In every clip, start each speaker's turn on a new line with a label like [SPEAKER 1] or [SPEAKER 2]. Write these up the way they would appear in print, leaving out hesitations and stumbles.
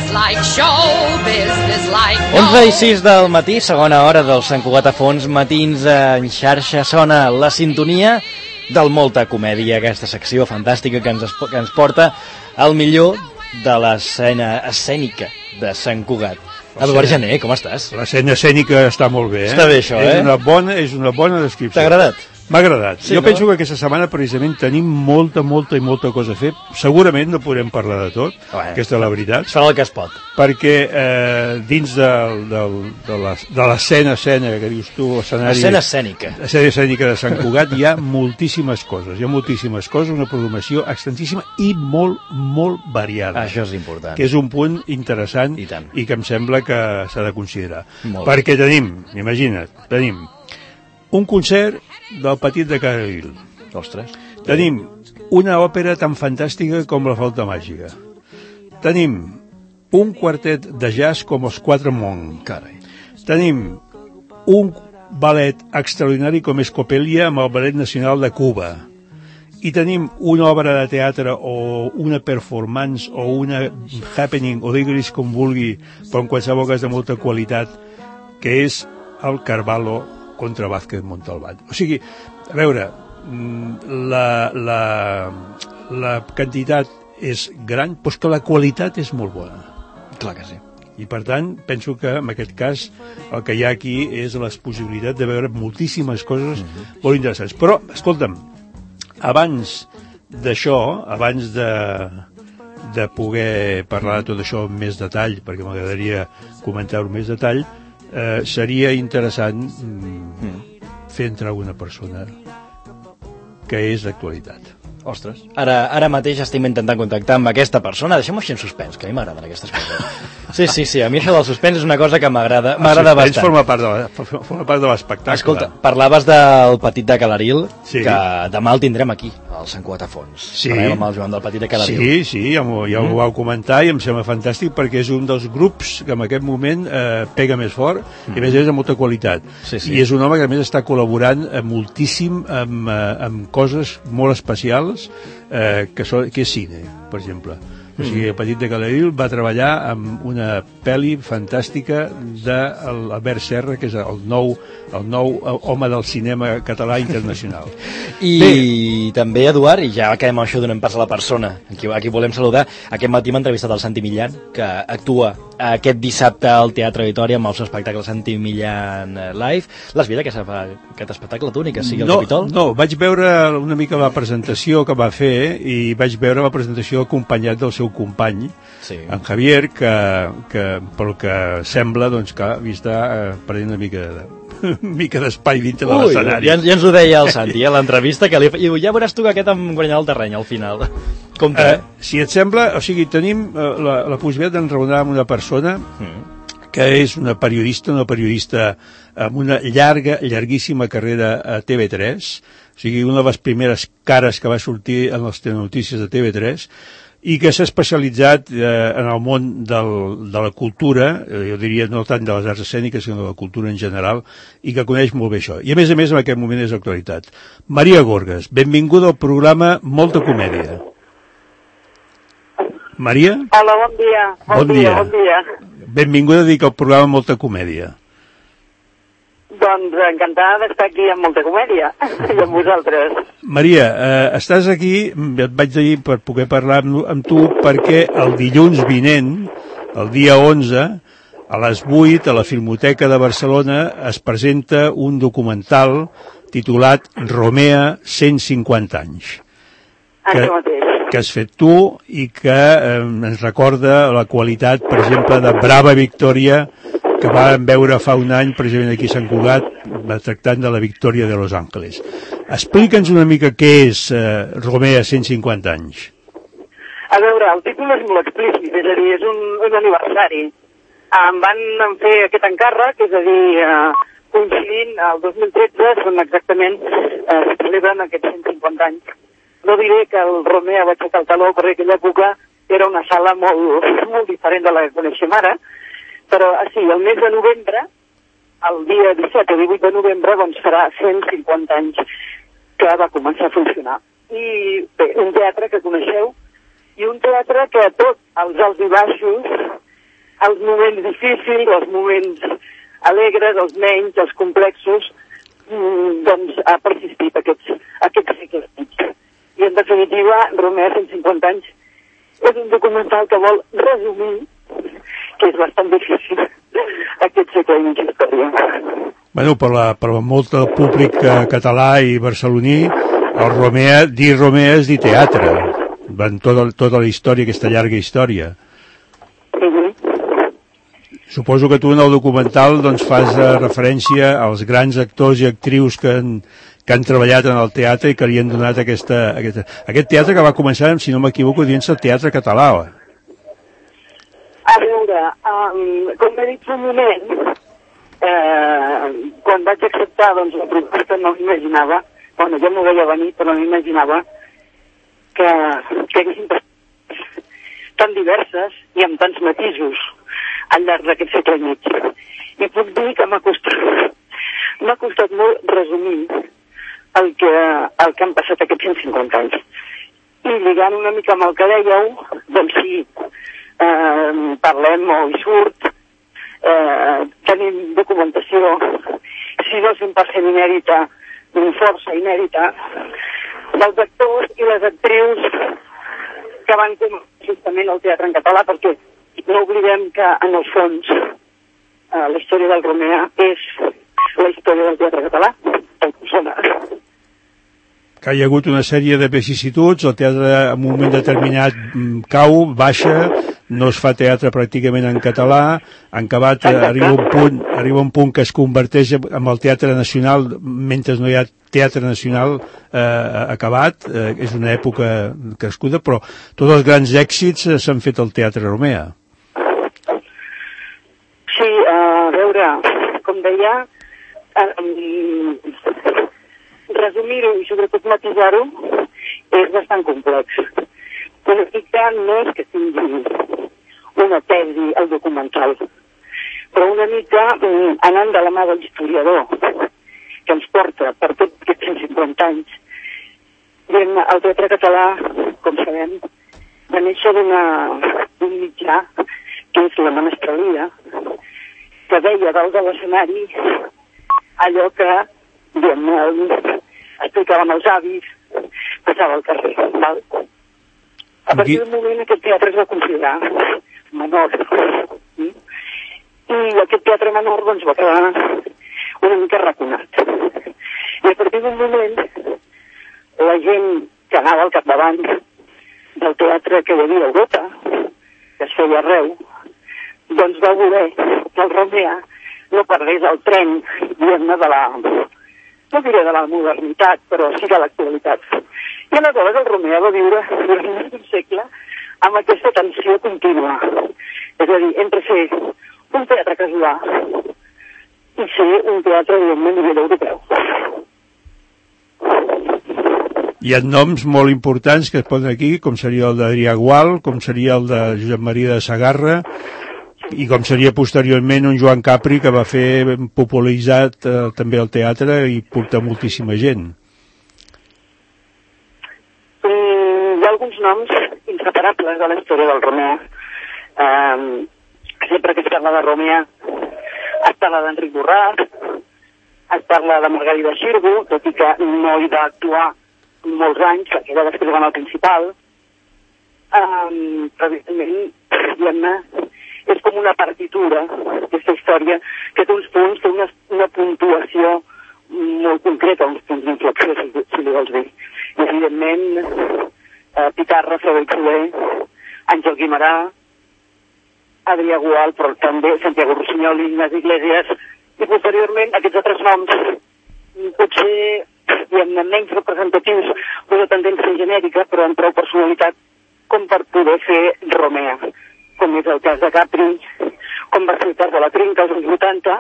[SPEAKER 1] 11:06 del matí, segona hora del Sant Cugat a Fons, matins en xarxa, sona la sintonia del Molta Comèdia, aquesta secció fantàstica que ens porta al millor de l'escena escènica de Sant Cugat. Eduard Jané, com estàs?
[SPEAKER 2] L'escena escènica està molt bé,
[SPEAKER 1] Està bé, això,
[SPEAKER 2] És una bona descripció.
[SPEAKER 1] T'ha agradat?
[SPEAKER 2] M'ha agradat.
[SPEAKER 1] Sí,
[SPEAKER 2] jo
[SPEAKER 1] no?
[SPEAKER 2] penso que aquesta setmana precisament tenim molta cosa a fer. Segurament no podrem parlar de tot, aquesta és la veritat.
[SPEAKER 1] Es farà el que es pot.
[SPEAKER 2] Perquè dins de l'escena que dius tu,
[SPEAKER 1] l'escena escènica.
[SPEAKER 2] L'escena escènica de Sant Cugat hi ha moltíssimes coses. Una programació extensíssima i molt variada.
[SPEAKER 1] Això és important.
[SPEAKER 2] Que és un punt interessant i que em sembla que s'ha de considerar. Perquè tenim un concert del Petit de Carril.
[SPEAKER 1] Ostres.
[SPEAKER 2] Tenim una òpera tan fantàstica com la Flauta Màgica. Tenim un quartet de jazz com els Quatre Monts.
[SPEAKER 1] Carai.
[SPEAKER 2] Tenim un ballet extraordinari com és Coppelia amb el Ballet Nacional de Cuba. I tenim una obra de teatre o una performance o una happening, o diguis com vulgui, però en qualsevol cas de molta qualitat, que és el Carvalho contra Vázquez Montalbán. O sigui, a veure, la quantitat és gran, però és que la qualitat és molt bona.
[SPEAKER 1] Clar que sí.
[SPEAKER 2] I per tant, penso que en aquest cas el que hi ha aquí és la possibilitat de veure moltíssimes coses molt interessants. Però, escolta'm, abans d'això, abans de poder parlar de tot això amb més detall, perquè m'agradaria comentar-ho amb més detall, seria interessant fer entrar una persona que és d'actualitat.
[SPEAKER 1] Ostres, ara mateix estem intentant contactar amb aquesta persona. Deixem-ho així en suspens, que a mi m'agraden aquestes coses. Sí, a mi això del suspens és una cosa que m'agrada bastant.
[SPEAKER 2] Forma part de l'espectacle.
[SPEAKER 1] Escolta, parlaves del Petit de Calaril,
[SPEAKER 2] sí.
[SPEAKER 1] Que demà el tindrem aquí, al Sant Cugat a Fons.
[SPEAKER 2] Sí.
[SPEAKER 1] Parlem amb el Joan del Petit de Calaril.
[SPEAKER 2] Sí, ja ho vau comentar i em sembla fantàstic perquè és un dels grups que en aquest moment pega més fort i a més amb molta qualitat.
[SPEAKER 1] Sí.
[SPEAKER 2] I és un home que a més està col·laborant moltíssim amb coses molt especials que és cine, per exemple. O sigui, el Petit de Calaril va treballar amb una pel·li fantàstica d'Albert Serra, que és el nou home del cinema català internacional.
[SPEAKER 1] I també, Eduard, i ja acabem això donant pas a la persona a qui volem saludar, aquest matí m'ha entrevistat el Santi Millán, que actua aquest dissabte al Teatre Vitòria amb el seu espectacle Santi Millán Live. L'has vist aquest espectacle, tu, ni que sigui al Capitol?
[SPEAKER 2] No, vaig veure una mica la presentació que va fer i vaig veure la presentació acompanyat del seu company, en Javier, que pel que sembla doncs, que està prenent una mica d'espai dintre de l'escenari.
[SPEAKER 1] Ja ens ho deia el Santi a l'entrevista, que ja veuràs tu que aquest em guanyarà el terreny al final.
[SPEAKER 2] Si et sembla, o sigui, tenim la possibilitat d'enraonar amb una persona que és una periodista amb una llarguíssima carrera a TV3, o sigui, una de les primeres cares que va sortir en les telenotícies de TV3, i que s'ha especialitzat en el món de la cultura, jo diria no tant de les arts escèniques sinó de la cultura en general, i que coneix molt bé això. I a més en aquest moment és actualitat. Maria Gorgas, benvinguda al programa Molta Comèdia. Maria?
[SPEAKER 3] Hola, bon dia. Bon dia.
[SPEAKER 2] Benvinguda a dir que al programa Molta Comèdia.
[SPEAKER 3] Doncs encantada d'estar aquí amb Molta Comèdia i amb vosaltres.
[SPEAKER 2] Maria, estàs aquí, et vaig dir per poder parlar amb tu, perquè el dilluns vinent, el dia 11, a les 8, a la Filmoteca de Barcelona, es presenta un documental titulat Romea, 150 anys.
[SPEAKER 3] Això mateix.
[SPEAKER 2] Que has fet tu i que ens recorda la qualitat, per exemple, de Brava Victòria, que vam veure fa un any, precisament aquí a Sant Cugat, tractant de la victòria de Los Angeles. Explica'ns una mica què és Romea 150 anys.
[SPEAKER 3] A veure, el títol és molt explícit, és a dir, és un aniversari. Em van fer aquest encàrrec, és a dir, coincidint el 2013, són exactament, se celebren aquests 150 anys. No diré que el Romea va aixecar el taló, perquè aquella època era una sala molt diferent de la que coneixem ara, però sí, el mes de novembre, el dia 17 o 18 de novembre, doncs farà 150 anys que va començar a funcionar. I bé, un teatre que coneixeu, i un teatre que tot els alts i baixos els moments difícils, els moments alegres, els menys, els complexos, doncs ha persistit aquests segles. I en definitiva, Romea 150 anys és un documental que vol resumir, que és bastant difícil, aquest segle i mig d'història.
[SPEAKER 2] Bueno, per molt del públic català i barceloní, dir Romea és dir teatre, en tota la història, aquesta llarga història. Suposo que tu en el documental doncs, fas referència als grans actors i actrius que han treballat en el teatre i que li han donat aquest teatre que va començar, si no m'equivoco, dient-se el Teatre Català.
[SPEAKER 3] A veure, com he dit fa un moment, quan vaig acceptar doncs, la proposta no m'imaginava, bueno, jo m'ho veia venir, però no m'imaginava que haguessin tan diverses i amb tants matisos al llarg d'aquest segle i mig. I puc dir que m'ha costat molt resumir el que han passat aquests 150 anys. I lligant una mica amb el que dèieu, doncs sí, parlem o hi surt, tenim documentació, si no 100% inèdita, força inèdita, dels actors i les actrius que van començar justament al teatre en català, perquè no oblidem que, en el fons, la història del Romea és la història del teatre català, tal com sona.
[SPEAKER 2] Que hi ha hagut una sèrie de vicissituds, el teatre en un moment determinat cau, baixa, no es fa teatre pràcticament en català, en acabat arriba un punt que es converteix en el teatre nacional, mentre no hi ha teatre nacional acabat, és una època crescuda, però tots els grans èxits s'han fet al Teatre Romea.
[SPEAKER 3] Sí, a veure, com deia, resumir-ho i sobretot matisar-ho és bastant complex. Una mica no és que tingui una tesi al documental, però una mica anant de la mà de l'historiador que ens porta per tots aquests 150 anys. El teatre català, com sabem, va néixer d'un mitjà que és la menestralia, que veia dalt de l'escenari allò que explicàvem els avis, passava al carrer. Val? A partir d'un moment aquest teatre es va considerar menor. I aquest teatre menor doncs, va quedar una mica raconat. I a partir d'un moment la gent que anava al capdavant del teatre que hi havia a Europa, que es feia arreu, doncs va voler que el Romea no perdés el tren, diguem-ne, no diré de la modernitat, però sí de l'actualitat. I aleshores el Romea va viure durant un segle amb aquesta tensió contínua. És a dir, entre ser un teatre casolà i ser un teatre, diguem-ne, a nivell europeu.
[SPEAKER 2] Hi ha noms molt importants que es posen aquí, com seria el d'Adrià Gual, com seria el de Josep Maria de Sagarra, i com seria posteriorment un Joan Capri que va fer popularitzat també el teatre i portar moltíssima gent.
[SPEAKER 3] Hi ha alguns noms inseparables de la història del Romea. Sempre que es parla de Romea es parla d'Enric Borràs, es parla de Margarida Xirgu, tot i que no hi va actuar molts anys, perquè era després en el principal. Però evidentment, diguem-ne, és com una partitura, aquesta història, que té uns punts, té una puntuació molt concreta, uns punts d'inflexió, si li vols dir. I, evidentment, Pitarra, Frederic Soler, Àngel Guimerà, Adrià Gual, però també Santiago Rossinyoli, Ignasi Iglesias, i posteriorment aquests altres noms, potser menys representatius d'una tendència genèrica, però amb prou personalitat, com per poder fer Romea, com és el cas de Capri, com va ser el cas de la Trinca als anys 80,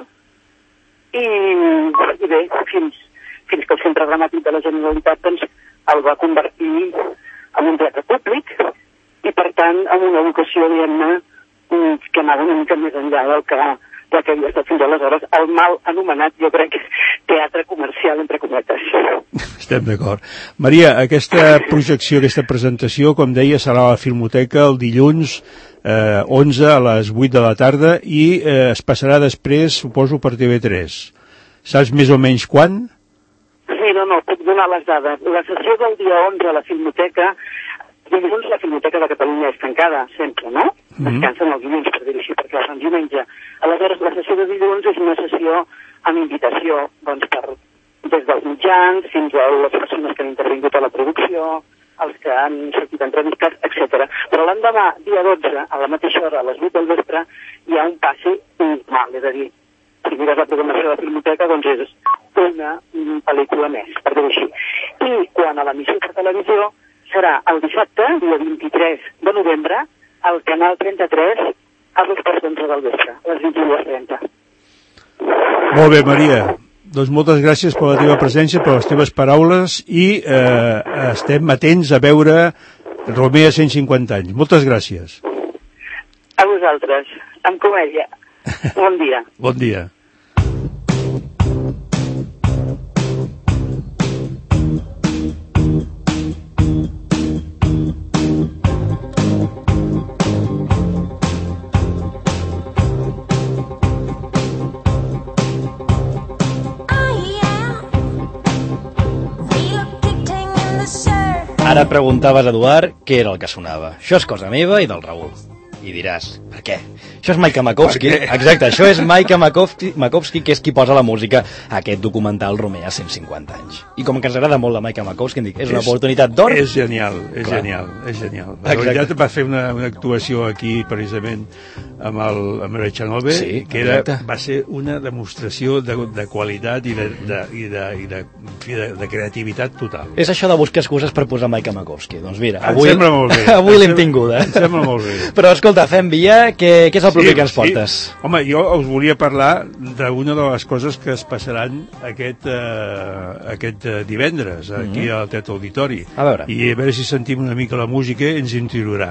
[SPEAKER 3] i bé, fins que el Centre Dramàtic de la Generalitat doncs, el va convertir en un teatre públic i, per tant, en una vocació, diguem-ne, que anava una mica més enllà del que havia estat fins aleshores, el mal anomenat, jo crec, teatre comercial, entre cometes.
[SPEAKER 2] Estem d'acord. Maria, aquesta projecció, aquesta presentació, com deia, serà a la Filmoteca el dilluns 11 a les 8 de la tarda i es passarà després, suposo, per TV3. Saps més o menys quan?
[SPEAKER 3] Sí, no, puc donar les dades. La sessió del dia 11 a la Filmoteca, dilluns la Filmoteca de Catalunya és tancada, sempre, no? Descansen els dilluns, per dir-ho així, perquè els diumenge. Aleshores, la sessió de dilluns és una sessió amb invitació, doncs, des dels mitjans fins a les persones que han intervingut a la producció, els que han sortit entrevistats, etc. Però l'endemà, dia 12, a la mateixa hora, a les 8 del vespre, hi ha un passe normal, és a dir, si mires la programació de la Filmoteca, doncs és una pel·lícula més, per dir-ho així. I quan a l'emissió per televisió serà el dissabte, dia 23 de novembre, al canal 33, a 2:11 del vespre, a les 22:30.
[SPEAKER 2] Molt bé, Maria. Doncs moltes gràcies per la teva presència, per les teves paraules i estem atents a veure Romea 150 anys. Moltes gràcies.
[SPEAKER 3] A vosaltres, amb comèdia. Bon dia.
[SPEAKER 2] Bon dia.
[SPEAKER 1] Ara preguntaves, Eduard, què era el que sonava. Això és cosa meva i del Raül. I diràs, per què? Això és Mike Makovsky. Exacte, això és Mike Makovsky, que és qui posa la música a aquest documental Romea 150 anys. I com que ens agrada molt la Mike Makovsky, dic, és una oportunitat d'or.
[SPEAKER 2] És genial, és genial. La veritat, va fer una actuació aquí, precisament, amb Rechanove, sí, que va ser una demostració de qualitat i de creativitat total.
[SPEAKER 1] És això de buscar excuses per posar Mike Makovsky. Doncs mira,
[SPEAKER 2] avui
[SPEAKER 1] l'hem tinguda.
[SPEAKER 2] Em sembla molt bé.
[SPEAKER 1] Però escolta, fem via, què és el proper que ens portes?
[SPEAKER 2] Sí. Home, jo us volia parlar d'una de les coses que es passaran aquest divendres aquí al Teatre Auditori.
[SPEAKER 1] A veure.
[SPEAKER 2] I a veure si sentim una mica la música i ens introduirà.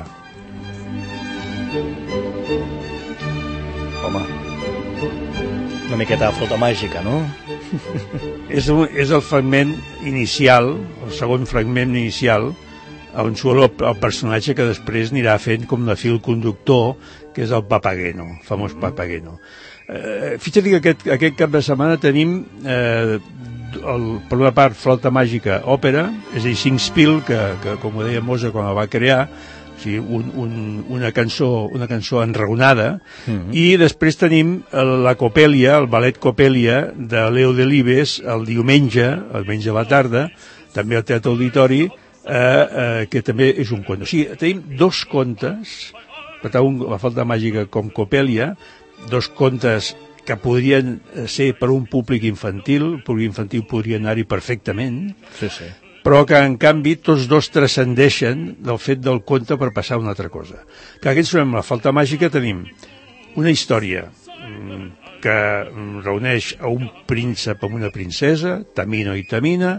[SPEAKER 1] Home, una miqueta de flota màgica, no?
[SPEAKER 2] És el fragment inicial, el segon fragment inicial, on surt el personatge que després anirà fent com de fil conductor, que és el Papageno, el famós Papageno. Fixa't que aquest cap de setmana tenim, per una part, flauta màgica, òpera, és a dir, Singspiel, que com ho deia Mozart quan la va crear, o sigui, una cançó enraonada, i després tenim la Coppelia, el ballet Coppelia de Leo Delibes, el diumenge a la tarda, també al Teatre Auditori, que també és un conte. O sigui, tenim dos contes, per tant, la flauta màgica com Coppelia, dos contes que podrien ser per un públic infantil, el públic infantil podria anar-hi perfectament,
[SPEAKER 1] sí.
[SPEAKER 2] Però que, en canvi, tots dos transcendeixen del fet del conte per passar a una altra cosa. Que aquí ens trobem la flauta màgica, tenim una història que reuneix a un príncep amb una princesa, Tamino i Tamina,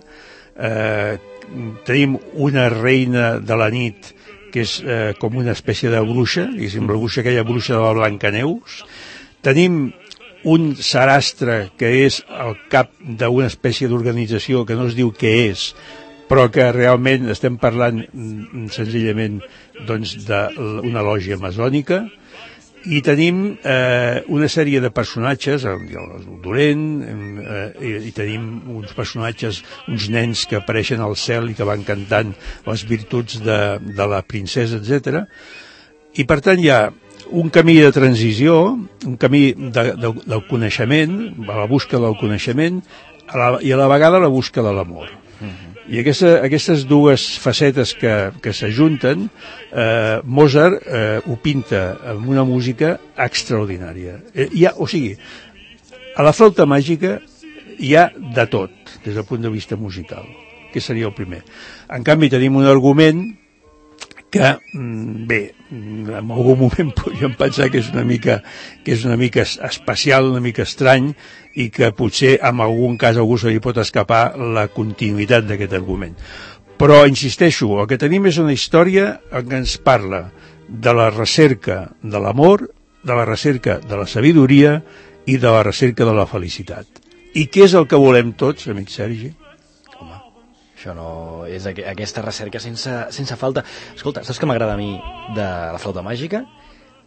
[SPEAKER 2] tenim una reina de la nit que és com una espècie de bruixa, diguéssim, aquella bruixa de la Blancaneus. Tenim un sarastre que és el cap d'una espècie d'organització que no es diu què és, però que realment estem parlant senzillament doncs, d'una lògia masònica. I tenim una sèrie de personatges, el Dolent, i tenim uns personatges, uns nens que apareixen al cel i que van cantant les virtuts de la princesa, etc. I per tant hi ha un camí de transició, un camí del coneixement, a la busca del coneixement, i a la vegada la busca de l'amor. I aquestes dues facetes que s'ajunten, Mozart ho pinta amb una música extraordinària. O sigui, a la flauta màgica hi ha de tot, des del punt de vista musical, que seria el primer. En canvi, tenim un argument que, bé, en algun moment podríem pensar que és una mica especial, una mica estrany, i que potser en algun cas a algú se li pot escapar la continuïtat d'aquest argument. Però, insisteixo, el que tenim és una història en què ens parla de la recerca de l'amor, de la recerca de la sabidoria i de la recerca de la felicitat. I què és el que volem tots, amic Sergi?
[SPEAKER 1] Això no és aquesta recerca sense falta. Escolta, saps què m'agrada a mi de la flauta màgica?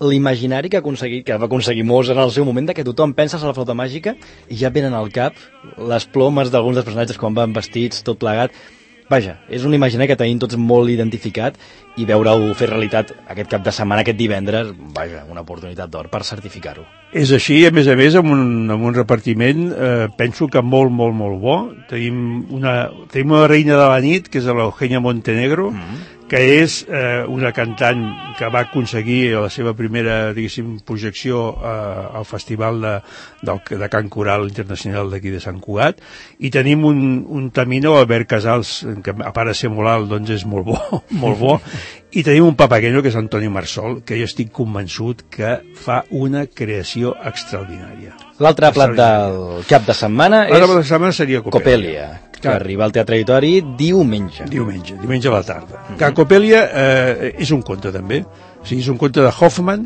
[SPEAKER 1] l'imaginari que va aconseguir Mozart en el seu moment, de que tothom pensa a la flauta màgica i ja venen al cap les plomes d'alguns dels personatges quan van vestits, tot plegat. Vaja, és un imaginari que tenim tots molt identificat i veure-ho fer realitat aquest cap de setmana, aquest divendres, vaja, una oportunitat d'or per certificar-ho.
[SPEAKER 2] És així, a més, amb un repartiment, penso que molt, molt, molt bo. Tenim una reina de la nit, que és l'Eugenia Montenegro, que és una cantant que va aconseguir la seva primera, diguéssim, projecció al Festival de Cant Coral Internacional d'aquí de Sant Cugat, i tenim un Tamino, Albert Casals, que a part de ser molt alt, doncs és molt bo, molt bo, i tenim un papagueño, que és Antoni Marsol, que jo estic convençut que fa una creació extraordinària.
[SPEAKER 1] L'altre plat del cap de setmana
[SPEAKER 2] seria Coppelia,
[SPEAKER 1] que arriba al Teatre Auditori diumenge
[SPEAKER 2] a la tarda. Que Coppelia és un conte també, o sigui, és un conte de Hoffmann.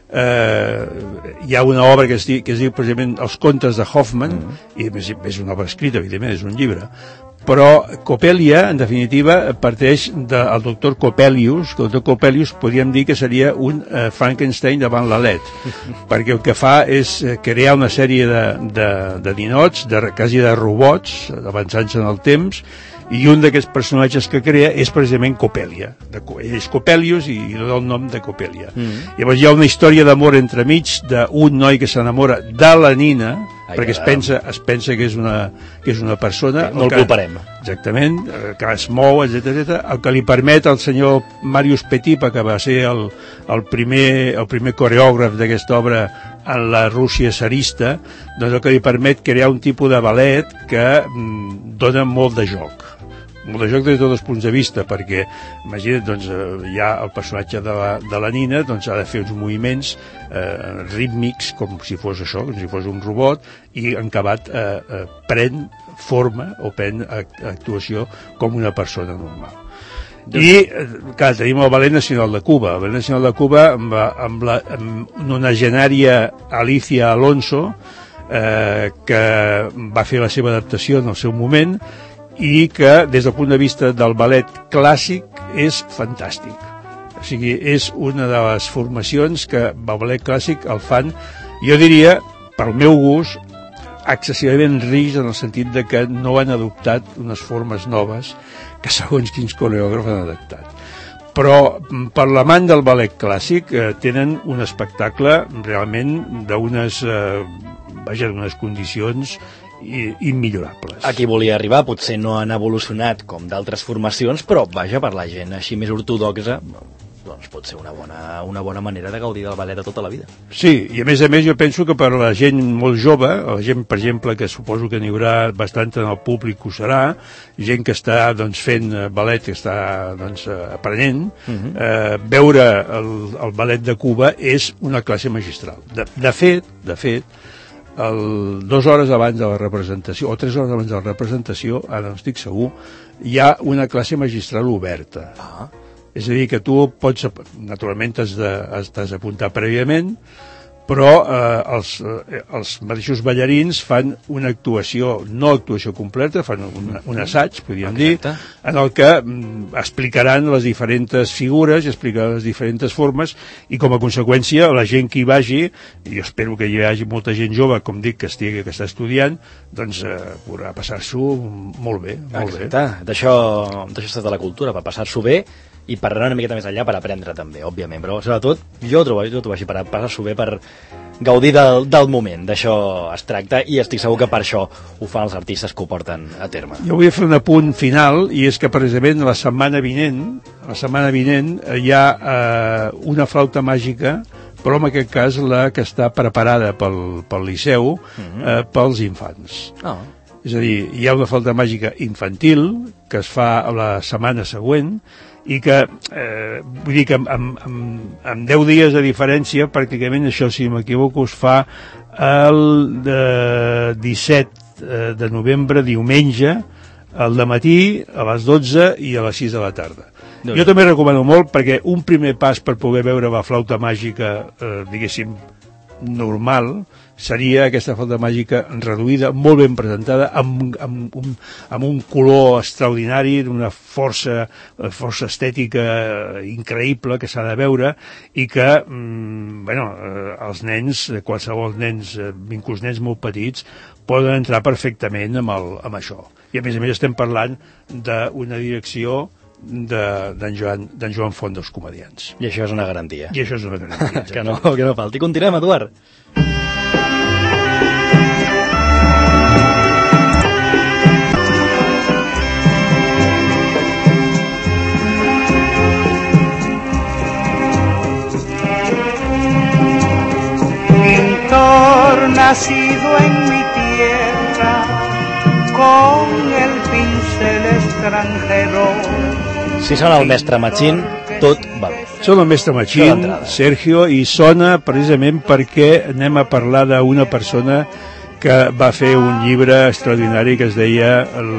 [SPEAKER 2] Hi ha una obra que es diu precisament Els contes de Hoffmann, i és una obra escrita, evidentment, és un llibre, però Coppelia, en definitiva, parteix del doctor Coppelius, que el doctor Coppelius podríem dir que seria un Frankenstein davant l'Alet, perquè el que fa és crear una sèrie de ninots, quasi de robots, avançant-se en el temps, i un d'aquests personatges que crea és precisament Coppelia. Ell és Coppelius i dona el nom de Coppelia. Llavors hi ha una història d'amor entremig d'un noi que s'enamora de la nina, perquè es pensa que és una persona...
[SPEAKER 1] No el culparem.
[SPEAKER 2] Exactament, que es mou, etc. El que li permet al senyor Marius Petipa, que va ser el primer coreògraf d'aquesta obra en la Rússia tsarista, doncs el que li permet crear un tipus de ballet que dona molt de joc des de tots els punts de vista, perquè imagina't, doncs, ja el personatge de la nina doncs, ha de fer uns moviments rítmics com si fos això, com si fos un robot, i en acabat pren forma o pren actuació com una persona normal. I, clar, tenim el Ballet Nacional de Cuba. El Ballet Nacional de Cuba amb una genària Alicia Alonso, que va fer la seva adaptació en el seu moment, i que des del punt de vista del ballet clàssic és fantàstic. O sigui, és una de les formacions que el ballet clàssic el fan, jo diria, pel meu gust, excessivament rics, en el sentit de que no han adoptat unes formes noves que segons quins coreògrafs han adaptat. Però per l'amant del ballet clàssic tenen un espectacle realment d'unes condicions immillorables.
[SPEAKER 1] Aquí volia arribar, potser no han evolucionat com d'altres formacions, però vaja, per la gent així més ortodoxa, doncs pot ser una bona manera de gaudir del ballet de tota la vida.
[SPEAKER 2] Sí, i a més jo penso que per la gent molt jove, la gent, per exemple, que suposo que n'hi haurà bastant en el públic, ho serà, gent que està doncs, fent ballet, que està doncs, aprenent, veure el ballet de Cuba és una classe magistral. De fet, 2 hores abans de la representació, o 3 hores abans de la representació, ara no estic segur, hi ha una classe magistral oberta. És a dir, que tu pots, naturalment t'has d'apuntar prèviament, però els mateixos ballarins fan una actuació, no actuació completa, fan un assaig, podríem dir, en el que explicaran les diferents figures i explicaran les diferents formes, i com a conseqüència la gent que hi vagi, i jo espero que hi hagi molta gent jove, com dic, que està estudiant, doncs podrà passar-s'ho molt bé.
[SPEAKER 1] Exacte, d'això es tracta la cultura, per passar-s'ho bé i per anar una miqueta més enllà per aprendre també, òbviament, però sobretot jo ho trobo així, per passar-s'ho bé, per gaudir del moment, d'això es tracta, i estic segur que per això ho fan els artistes que ho porten a terme.
[SPEAKER 2] Jo vull fer un apunt final, i és que precisament la setmana vinent hi ha una flauta màgica, però en aquest cas la que està preparada pel Liceu pels infants. És a dir, hi ha una flauta màgica infantil que es fa la setmana següent, i que, vull dir que amb 10 dies de diferència, pràcticament això, si m'equivoco, es fa el 17 de novembre, diumenge, al dematí, a les 12 i a les 6 de la tarda. Jo també recomano molt, perquè un primer pas per poder veure la flauta màgica, diguéssim, normal seria aquesta falda màgica reduïda, molt ben presentada, amb un color extraordinari, d'una força estètica increïble que s'ha de veure, i que els nens, qualsevol nens, inclús nens molt petits, poden entrar perfectament amb això. I a més estem parlant d'una direcció d'en Joan Font dels Comediants.
[SPEAKER 1] I això és una garantia.
[SPEAKER 2] I això és una garantia.
[SPEAKER 1] que no falti. Continuem, Eduard.
[SPEAKER 4] Pintor nacido en mi tierra con el pincel extranjero.
[SPEAKER 1] Si sona el mestre Machín, tot va bé.
[SPEAKER 2] Sona el mestre Machín, Sergio, i sona precisament perquè anem a parlar d'una persona que va fer un llibre extraordinari que es deia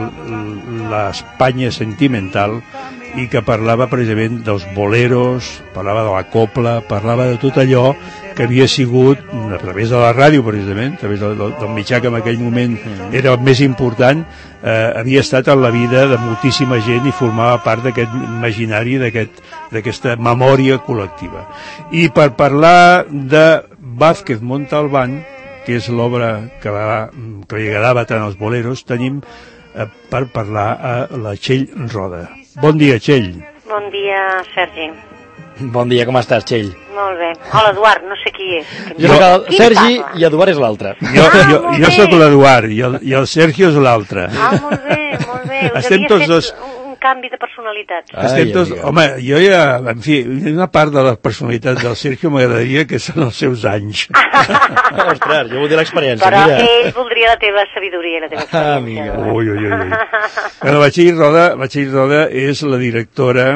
[SPEAKER 2] l'Espanya sentimental, i que parlava precisament dels boleros, parlava de la copla, parlava de tot allò que havia sigut, a través de la ràdio precisament, a través del mitjà que en aquell moment era el més important, havia estat en la vida de moltíssima gent i formava part d'aquest imaginari, d'aquesta memòria col·lectiva. I per parlar de Vázquez Montalbán, que és l'obra que li agradava tant als boleros, tenim per parlar a la Txell Roda. Bon dia, Txell.
[SPEAKER 5] Bon dia, Sergi.
[SPEAKER 1] Bon dia, com estàs, Txell?
[SPEAKER 5] Molt bé. Hola, Eduard, no sé qui és.
[SPEAKER 1] Jo soc el Sergi i Eduard és l'altre.
[SPEAKER 2] Jo soc l'Eduard i el Sergio és l'altre.
[SPEAKER 5] Molt bé, molt bé.
[SPEAKER 2] Estem tots dos...
[SPEAKER 5] Un canvi de personalitat.
[SPEAKER 2] Estem tots... Home, jo ja... En fi, una part de la personalitat del Sergio m'agradaria que són els seus anys.
[SPEAKER 1] Ostres, jo vull dir l'experiència.
[SPEAKER 5] Però ell voldria la teva sabidoria i la teva experiència.
[SPEAKER 2] Bueno, la Txell Roda és la directora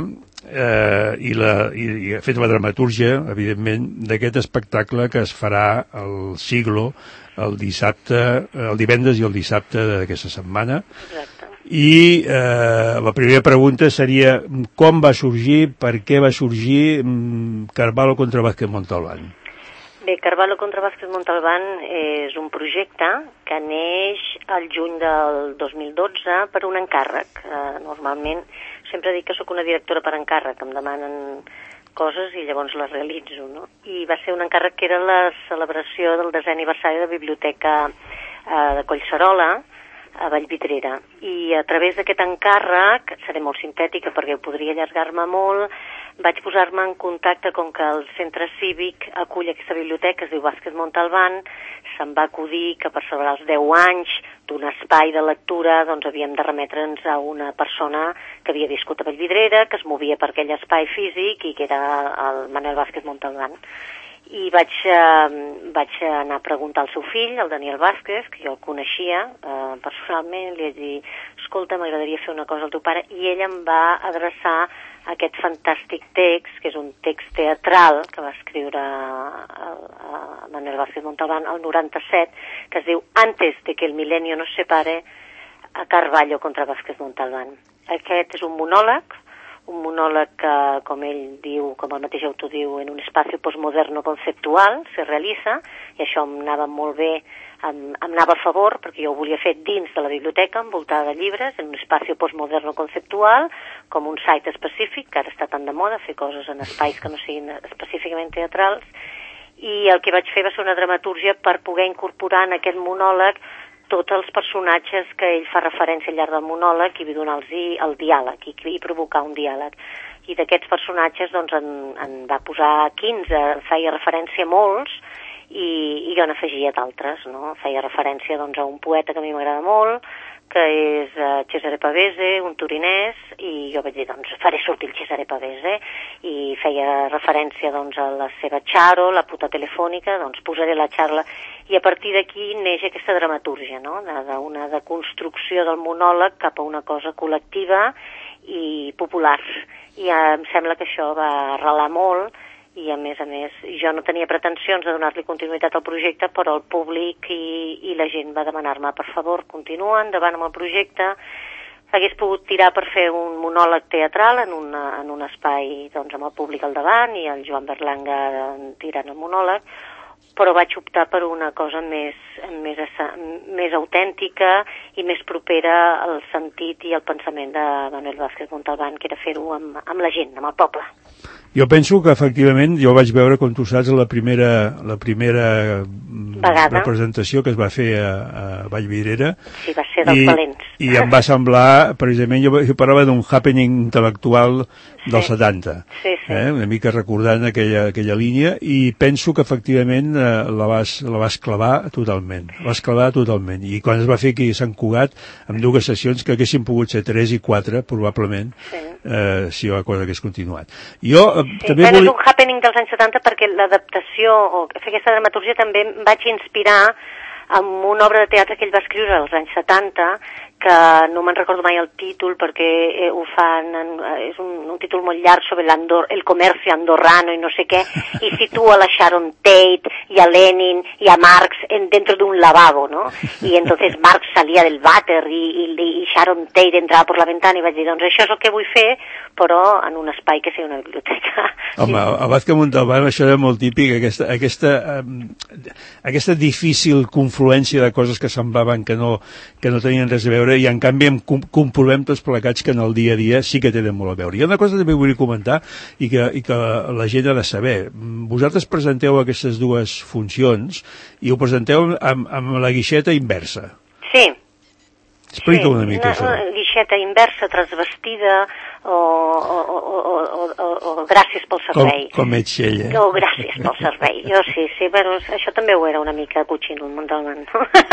[SPEAKER 2] i ha fet la dramatúrgia, evidentment, d'aquest espectacle que es farà al Siglo el divendres i el dissabte d'aquesta setmana.
[SPEAKER 5] Exacte.
[SPEAKER 2] I la primera pregunta seria com va sorgir, per què va sorgir Carvalho contra Vázquez Montalbán?
[SPEAKER 5] Bé, Carvalho contra Vázquez Montalbán és un projecte que neix al juny del 2012 per un encàrrec. Normalment sempre dic que sóc una directora per encàrrec, em demanen coses i llavors les realitzo, no? I va ser un encàrrec que era la celebració del 10è aniversari de la Biblioteca de Collserola, a Vallvidrera. I a través d'aquest encàrrec, seré molt sintètica perquè podria allargar-me molt, vaig posar-me en contacte, com que el centre cívic acull aquesta biblioteca, es diu Vázquez Montalbán, se'm va acudir que per celebrar els 10 anys d'un espai de lectura doncs havíem de remetre'ns a una persona que havia viscut a Vallvidrera, que es movia per aquell espai físic i que era el Manuel Vázquez Montalbán. I vaig anar a preguntar al seu fill, el Daniel Vázquez, que jo el coneixia personalment, li vaig dir, escolta, m'agradaria fer una cosa al teu pare, i ell em va adreçar aquest fantàstic text, que és un text teatral que va escriure Manuel Vázquez Montalbán el 97, que es diu Antes de que el milenio nos separe, a Carvalho contra Vázquez Montalbán. Aquest és un monòleg que, com ell diu, com el mateix autor diu, en un espacio postmoderno conceptual se realitza, i això em anava molt bé, em anava a favor, perquè jo ho volia fer dins de la biblioteca, envoltada de llibres, en un espacio postmoderno conceptual, com un site específic, que ara està tan de moda, fer coses en espais que no siguin específicament teatrals, i el que vaig fer va ser una dramatúrgia per poder incorporar en aquest monòleg tots els personatges que ell fa referència al llarg del monòleg i donar-los el diàleg i provocar un diàleg. I d'aquests personatges doncs, en va posar 15, feia referència a molts i jo n'afegia d'altres, no? Feia referència doncs, a un poeta que a mi m'agrada molt, que és Cesare Pavese, un torinès, i jo vaig dir, doncs, faré sortir el Cesare Pavese, i feia referència, doncs, a la seva Charo, la puta telefònica, doncs posaré la Charla, i a partir d'aquí neix aquesta dramatúrgia, no?, d'una deconstrucció del monòleg cap a una cosa col·lectiva i popular. I em sembla que això va arrelar molt, i a més, jo no tenia pretensions de donar-li continuïtat al projecte, però el públic i la gent va demanar-me, per favor, continua endavant amb el projecte. Hagués pogut tirar per fer un monòleg teatral en un espai doncs, amb el públic al davant i el Joan Berlanga tirant el monòleg, però vaig optar per una cosa més autèntica i més propera al sentit i al pensament de Manuel Vázquez Montalbán, que era fer-ho amb la gent, amb el poble.
[SPEAKER 2] Jo penso que, efectivament, jo vaig veure, com tu saps, la primera representació que es va fer a Vallvidrera.
[SPEAKER 5] Sí, va ser dels valents.
[SPEAKER 2] I em va semblar, precisament, jo parlava d'un happening intel·lectual dels 70, una mica recordant aquella línia, i penso que, efectivament, la vas clavar totalment. I quan es va fer aquí a Sant Cugat, amb 2 sessions que haguessin pogut ser 3 i 4, probablement, si la cosa hagués continuat.
[SPEAKER 5] També és un happening dels anys 70 perquè l'adaptació, o fer aquesta dramaturgia, també em vaig inspirar amb una obra de teatre que ell va escriure als anys 70, que no me'n recordo mai el títol perquè ho fan, és un títol molt llarg sobre el comercio andorrano i no sé què, i situa la Sharon Tate i a Lenin i a Marx dentro de un lavabo, ¿no? Y entonces Marx salía del váter y Sharon Tate entrava per la ventana i vaig dir, doncs això és el que vull fer, però en un espai que sigui una biblioteca.
[SPEAKER 2] Home, a Vázquez Montalbán això era molt típic, aquesta difícil confluència de coses que semblaven que no tenien res a veure, i en canvi comprovem tots plegats que en el dia a dia sí que tenen molt a veure. Hi ha una cosa que també vull comentar i que la gent ha de saber. Vosaltres presenteu aquestes 2 funcions i ho presenteu amb la guixeta inversa.
[SPEAKER 5] Sí.
[SPEAKER 2] Explica una mica això.
[SPEAKER 5] Una guixeta inversa, transvestida, o gràcies pel servei.
[SPEAKER 2] Com ets ella.
[SPEAKER 5] No, gràcies pel servei. Jo sí, però això també ho era una mica Cuchino, el Montalbán.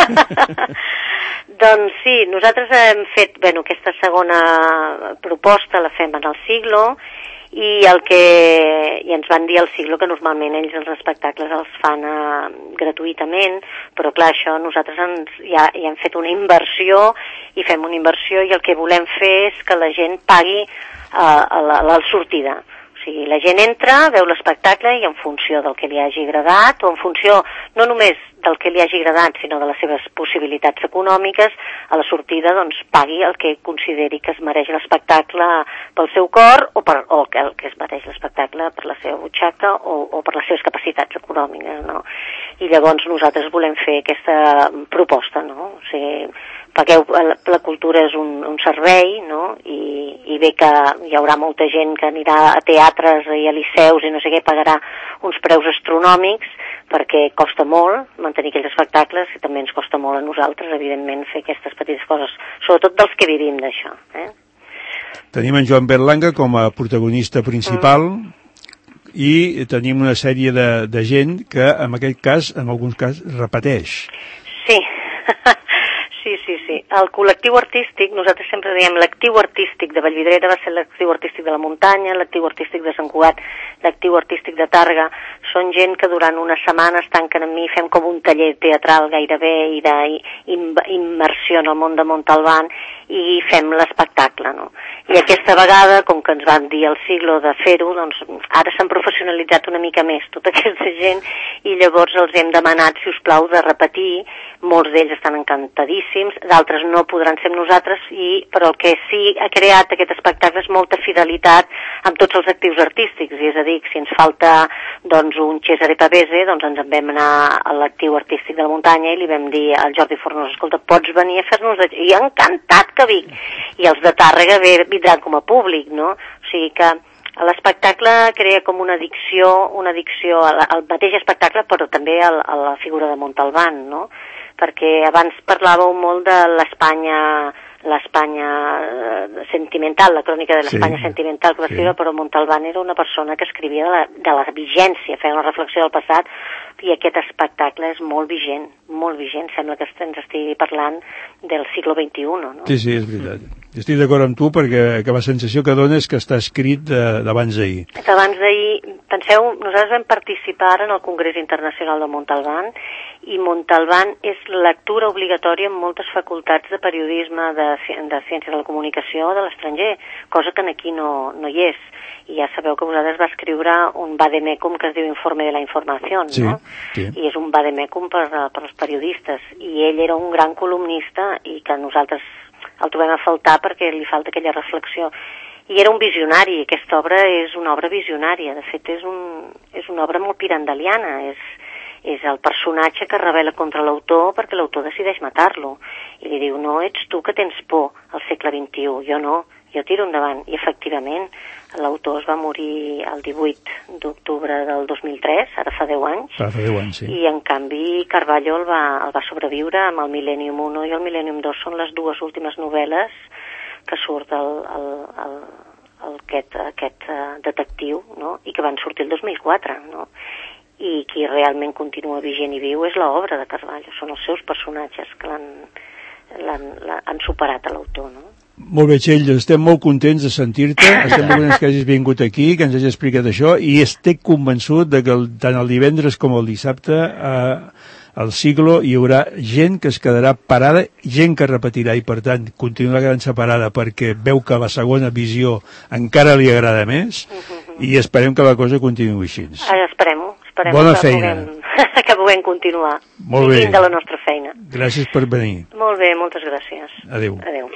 [SPEAKER 5] Doncs sí, nosaltres hem fet, aquesta segona proposta la fem en el Siglo, i ens van dir al Siglo que normalment ells els espectacles els fan gratuïtament, però clar, això nosaltres ja hem fet una inversió i fem una inversió, i el que volem fer és que la gent pagui la sortida. O sigui, la gent entra, veu l'espectacle i en funció del que li hagi agradat, o en funció no només del que li hagi agradat, sinó de les seves possibilitats econòmiques, a la sortida doncs pagui el que consideri que es mereix l'espectacle pel seu cor, o el que es mereix l'espectacle per la seva butxaca o per les seves capacitats econòmiques, no? I llavors nosaltres volem fer aquesta proposta, no? O sigui, pagueu, la cultura és un servei, no? I bé que hi haurà molta gent que anirà a teatres i a liceus i no sé què, pagarà uns preus astronòmics, perquè costa molt mantenir aquells espectacles, i també ens costa molt a nosaltres, evidentment, fer aquestes petites coses, sobretot dels que vivim d'això.
[SPEAKER 2] Tenim en Joan Berlanga com a protagonista principal, i tenim una sèrie de gent que, en aquest cas, en alguns casos, repeteix.
[SPEAKER 5] Sí. Sí. El col·lectiu artístic, nosaltres sempre diem l'actiu artístic de Vallvidrera va ser l'actiu artístic de la muntanya, l'actiu artístic de Sant Cugat, l'actiu artístic de Tàrrega. Són gent que durant una setmana es tanquen amb mi, fem com un taller teatral gairebé i d'immersió en el món de Montalbán, i fem l'espectacle, no? I aquesta vegada, com que ens van dir al Siglo de fer-ho, doncs ara s'han professionalitzat una mica més tota aquesta gent, i llavors els hem demanat, si us plau, de repetir. Molts d'ells estan encantadíssims, d'altres no podran ser amb nosaltres, però el que sí ha creat aquest espectacle és molta fidelitat amb tots els actius artístics, i és a dir, si ens falta doncs un Cesare Pavese, doncs ens en vam anar a l'actiu artístic de la muntanya i li vam dir al Jordi Fornós, escolta, pots venir a fer-nos... I encantat que vinc! I els de Tàrrega vindran com a públic, no? O sigui que l'espectacle crea com una addicció al mateix espectacle, però també a la figura de Montalbán, no? Perquè abans parlàveu molt de l'Espanya sentimental, la crònica de l'Espanya sentimental que va escriure, però Montalbán era una persona que escrivia de la vigència, feia una reflexió del passat, i aquest espectacle és molt vigent, sembla que ens estigui parlant del segle XXI, no?
[SPEAKER 2] Sí, és veritat. Estic d'acord amb tu, perquè la sensació que dona és que està escrit d'abans d'ahir.
[SPEAKER 5] D'abans d'ahir, penseu, nosaltres vam participar en el Congrés Internacional de Montalbán, i Montalbán és lectura obligatòria en moltes facultats de periodisme, de ciències de la comunicació de l'estranger, cosa que aquí no hi és. I ja sabeu que vosaltres va escriure un vademecum que es diu Informe de la Informació, no? Sí. I és un vademecum per als periodistes. I ell era un gran columnista i que nosaltres el trobem a faltar perquè li falta aquella reflexió. I era un visionari, aquesta obra és una obra visionària, de fet és una obra molt pirandaliana, és el personatge que rebel·la contra l'autor perquè l'autor decideix matar-lo. I li diu, no, ets tu que tens por al segle XXI, jo no, jo tiro endavant. I efectivament, l'autor es va morir el 18 d'octubre del 2003, ara fa 10 anys.
[SPEAKER 2] Fa 10 anys, sí.
[SPEAKER 5] I en canvi Carballo el va sobreviure amb el Millennium 1 i el Millennium 2. Són les dues últimes novel·les que surt aquest detectiu, no? I que van sortir el 2004, no? I qui realment continua vigent i viu és l'obra de Carballo, són els seus personatges que han superat a l'autor, no?
[SPEAKER 2] Molt bé, Txell, estem molt contents de sentir-te, estem molt contents que hagis vingut aquí, que ens hagis explicat això, i estic convençut de que tant el divendres com el dissabte al Siglo hi haurà gent que es quedarà parada, gent que repetirà i per tant continuarà quedant-se parada perquè veu que la segona visió encara li agrada més i esperem que la cosa continuï així.
[SPEAKER 5] Esperem
[SPEAKER 2] bona feina.
[SPEAKER 5] Que puguem continuar
[SPEAKER 2] molt bé.
[SPEAKER 5] Dins de la nostra feina.
[SPEAKER 2] Gràcies per venir.
[SPEAKER 5] Molt bé, moltes gràcies.
[SPEAKER 2] Adéu.
[SPEAKER 5] Adéu.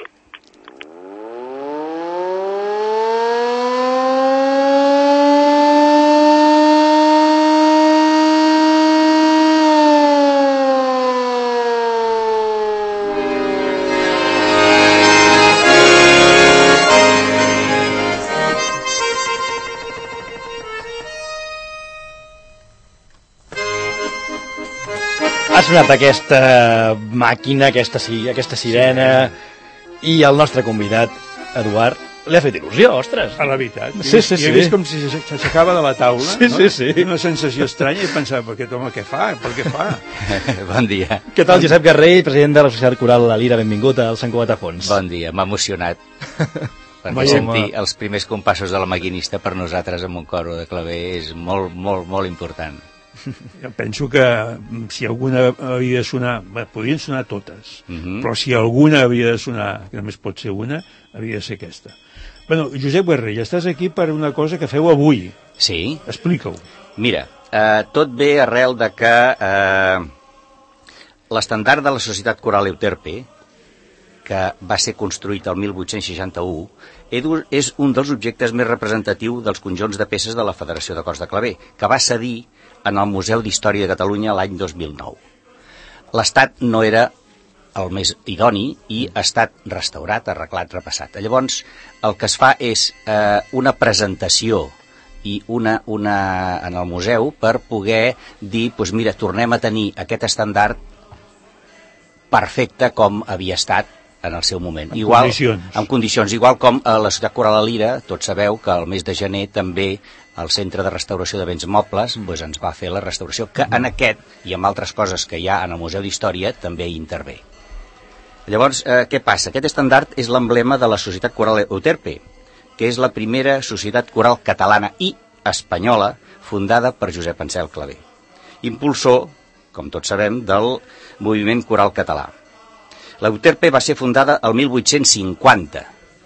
[SPEAKER 1] Ha sonat aquesta màquina, aquesta sirena, i el nostre convidat, Eduard, li ha fet il·lusió, ostres.
[SPEAKER 2] A la veritat.
[SPEAKER 1] Sí.
[SPEAKER 2] I he vist com si s'aixecava de la taula, no?
[SPEAKER 1] Sí.
[SPEAKER 2] Una sensació estranya i pensava, per què fa?
[SPEAKER 6] Bon dia.
[SPEAKER 1] Què tal, Josep Garrell, president de la Societat Coral La Lira, benvingut al Sant Cugat a Fons.
[SPEAKER 6] Bon dia, m'ha emocionat. Perquè sentir els primers compassos de la maquinista per nosaltres amb un coro de claver és molt, molt, molt important.
[SPEAKER 2] Jo penso que si alguna havia de sonar, podrien sonar totes, però si alguna havia de sonar, que només pot ser una, havia de ser aquesta. Bueno, Josep Garrell, estàs aquí per una cosa que feu avui.
[SPEAKER 6] Sí.
[SPEAKER 2] Explica-ho.
[SPEAKER 6] Mira, tot ve arrel de que l'estandard de la Societat Coral Euterpe, que va ser construït el 1861, és un dels objectes més representatius dels conjunts de peces de la Federació de Cors de Claver, que va cedir en el Museu d'Història de Catalunya l'any 2009. L'estat no era el més idoni i ha estat restaurat, arreglat, repassat. Llavors, el que es fa és una presentació i una en el museu per poder dir, doncs mira, tornem a tenir aquest estandard perfecte com havia estat en el seu moment. En condicions. Igual com a la Societat Coral La Lira, tots sabeu que el mes de gener també el Centre de Restauració de Béns Mobles ens va fer la restauració, que en aquest i en altres coses que hi ha en el Museu d'Història també hi intervé. Llavors, què passa? Aquest estandard és l'emblema de la Societat Coral Euterpe, que és la primera societat coral catalana i espanyola fundada per Josep Ansel Clavé, impulsor, com tots sabem, del moviment coral català. L'Euterpe va ser fundada el 1850.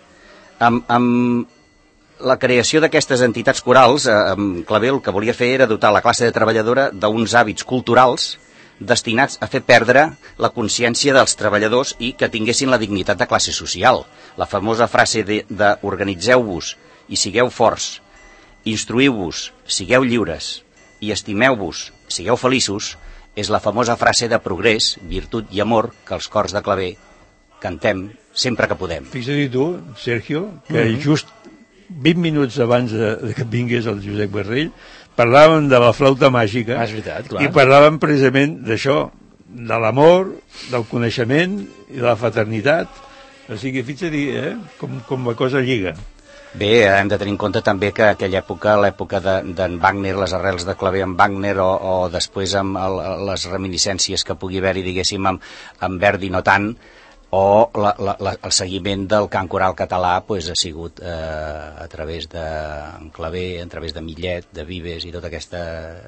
[SPEAKER 6] Amb la creació d'aquestes entitats corals, Clavé el que volia fer era dotar la classe de treballadora d'uns hàbits culturals destinats a fer perdre la consciència dels treballadors i que tinguessin la dignitat de classe social. La famosa frase de organitzeu-vos i sigueu forts, instruïu-vos, sigueu lliures i estimeu-vos, sigueu feliços, és la famosa frase de progrés, virtut i amor que els cors de Clavé cantem sempre que podem.
[SPEAKER 2] Fixa't tu, Sergio, que just 20 minuts abans que vingués el Josep Garrell parlàvem de la flauta màgica.
[SPEAKER 1] És veritat, clar.
[SPEAKER 2] I parlàvem precisament d'això, de l'amor, del coneixement i de la fraternitat. O sigui, fixa't com la cosa lliga.
[SPEAKER 6] Bé, hem de tenir en compte també que aquella època, l'època d'en Wagner, les arrels de Clavé en Wagner o després amb les reminiscències que pugui haver-hi, diguéssim, amb Verdi no tant, o el seguiment del cant coral català ha sigut a través de Clavé, a través de Millet, de Vives i tota aquesta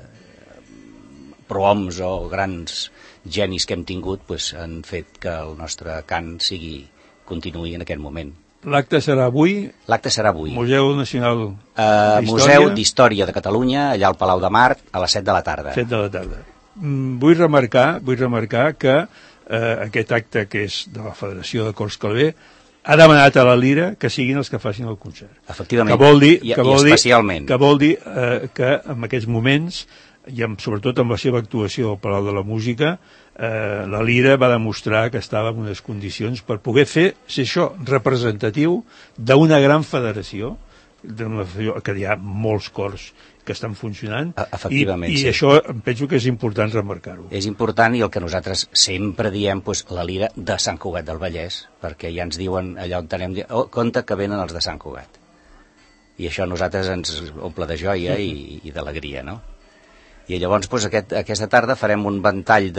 [SPEAKER 6] prohoms o grans genis que hem tingut han fet que el nostre cant continuï en aquest moment.
[SPEAKER 2] L'acte serà avui?
[SPEAKER 6] L'acte serà avui.
[SPEAKER 2] Museu Nacional d'Història?
[SPEAKER 6] Museu d'Història de Catalunya, allà al Palau de Mar, a les 7 de la tarda.
[SPEAKER 2] 7 de la tarda. Vull remarcar que aquest acte, que és de la Federació de Cors Clavé, ha demanat a la Lira que siguin els que facin el concert.
[SPEAKER 6] Efectivament,
[SPEAKER 2] que vol dir,
[SPEAKER 6] especialment.
[SPEAKER 2] Que vol dir que en aquests moments i sobretot amb la seva actuació al Palau de la Música, la Lira va demostrar que estava en unes condicions per poder ser això, representatiu d'una gran federació, que hi ha molts cors que estan funcionant, i això penso que és important remarcar-ho.
[SPEAKER 6] És important, i el que nosaltres sempre diem, la Lira de Sant Cugat del Vallès, perquè ja ens diuen allò on anem, compte que venen els de Sant Cugat. I això a nosaltres ens omple de joia i d'alegria, no? I llavors aquesta tarda farem un ventall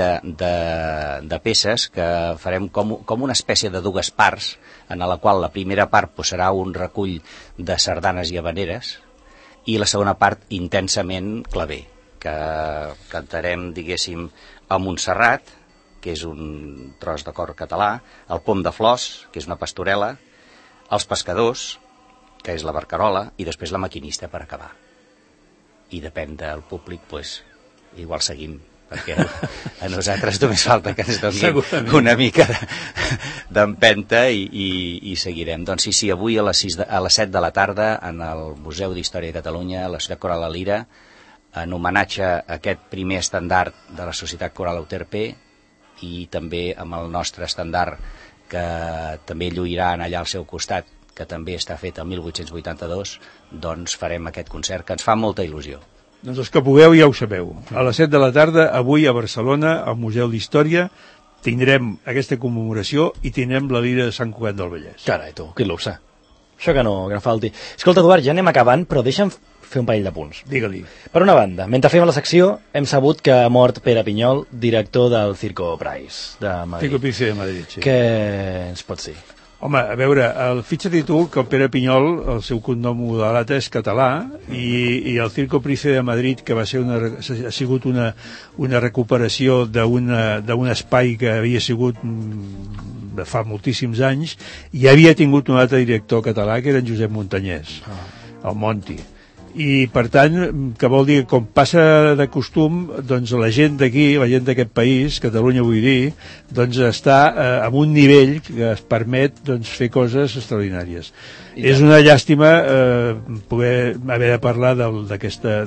[SPEAKER 6] de peces que farem com una espècie de dues parts, en la qual la primera part serà un recull de sardanes i habaneres, i la segona part intensament claver, que cantarem, diguéssim, a Montserrat, que és un tros de cor català, el Pom de Flors, que és una pastorela, els Pescadors, que és la barcarola, i després la Maquinista per acabar. I depèn del públic, igual seguim, perquè a nosaltres només falta que ens donin una mica d'empenta i seguirem. Doncs sí, avui a les 7 de la tarda en el Museu d'Història de Catalunya, a la Societat Coral La Lira, en homenatge a aquest primer estendard de la Societat Coral Euterpe, i també amb el nostre estendard que també lluiran allà al seu costat, que també està fet el 1882, doncs farem aquest concert que ens fa molta il·lusió.
[SPEAKER 2] Doncs els que pugueu ja ho sabeu. A les 7 de la tarda, avui a Barcelona, al Museu d'Història, tindrem aquesta commemoració i tindrem la Lira de Sant Cugat del Vallès.
[SPEAKER 1] Carai, tu, quin luxe. Això que no falti. Escolta, Eduard, ja anem acabant, però deixa'm fer un parell de punts.
[SPEAKER 2] Digue-li.
[SPEAKER 1] Per una banda, mentre fem la secció, hem sabut que ha mort Pere Pinyol, director del Circo Price de Madrid.
[SPEAKER 2] Circo Price de Madrid, sí.
[SPEAKER 1] Què ens pots dir?
[SPEAKER 2] Home, a veure, fixa't tu que el Pere Pinyol, el seu cognom de data és català, i el Circo Price de Madrid, que ha sigut una recuperació d'un espai que havia sigut de fa moltíssims anys, i havia tingut un altre director català, que era en Josep Montanyès, el Monti. I per tant, que vol dir que com passa de costum, doncs la gent d'aquí, la gent d'aquest país, Catalunya vull dir, doncs està en un nivell que es permet fer coses extraordinàries. És una llàstima poder haver de parlar d'aquesta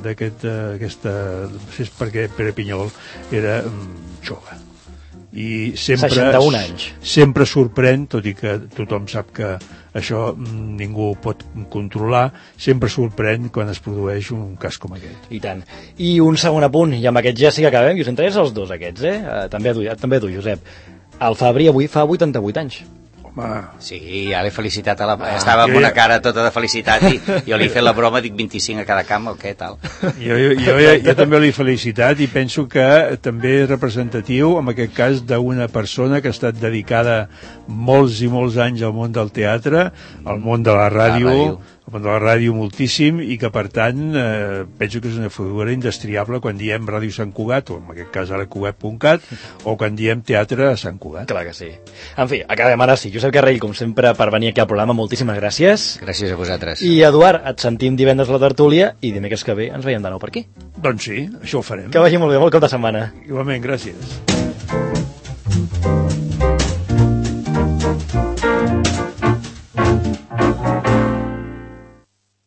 [SPEAKER 2] perquè Pere Pinyol era jove i
[SPEAKER 1] 61 anys.
[SPEAKER 2] Sempre sorprèn, tot i que tothom sap que això ningú pot controlar, sempre sorprèn quan es produeix un cas com aquest.
[SPEAKER 1] I tant. I un segon apunt, i amb aquest ja sí que acabem, i us interessa els dos aquests, també a tu, Josep. El Fabri avui fa 88 anys.
[SPEAKER 2] Home.
[SPEAKER 6] Sí, ja l'he felicitat estava amb una cara tota de felicitat i jo li he fet la broma, dic 25 a cada camp o què tal.
[SPEAKER 2] Jo també l'he felicitat i penso que també és representatiu en aquest cas d'una persona que ha estat dedicada molts i molts anys al món del teatre, al món de la ràdio, al món de la ràdio moltíssim, i que per tant penso que és una figura indestriable quan diem Ràdio Sant Cugat, o en aquest cas ara Cugat.cat, o quan diem teatre a Sant Cugat.
[SPEAKER 1] Clar que sí. En fi, acabem ara sí. Josep Carrell, com sempre, per venir aquí al programa, moltíssimes gràcies.
[SPEAKER 6] Gràcies a vosaltres.
[SPEAKER 1] I Eduard, et sentim divendres a la tertúlia i dimecres que ve ens veiem de nou per aquí.
[SPEAKER 2] Doncs sí, això ho farem.
[SPEAKER 1] Que vagi molt bé, molt cap de setmana.
[SPEAKER 2] Igualment, gràcies.